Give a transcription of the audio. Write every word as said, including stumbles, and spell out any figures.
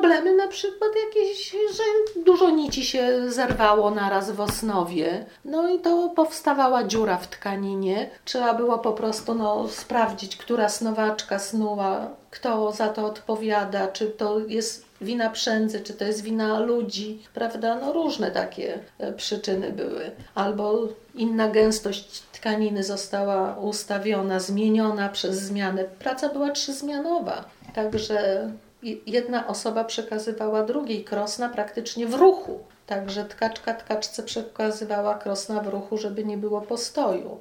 problemy na przykład jakieś, że dużo nici się zerwało naraz w osnowie. No i to powstawała dziura w tkaninie. Trzeba było po prostu no, sprawdzić, która snowaczka snuła, kto za to odpowiada, czy to jest wina przędzy, czy to jest wina ludzi, prawda? No różne takie przyczyny były. Albo inna gęstość tkaniny została ustawiona, zmieniona przez zmianę. Praca była trzyzmianowa, także jedna osoba przekazywała drugiej krosna praktycznie w ruchu. Także tkaczka tkaczce przekazywała krosna w ruchu, żeby nie było postoju.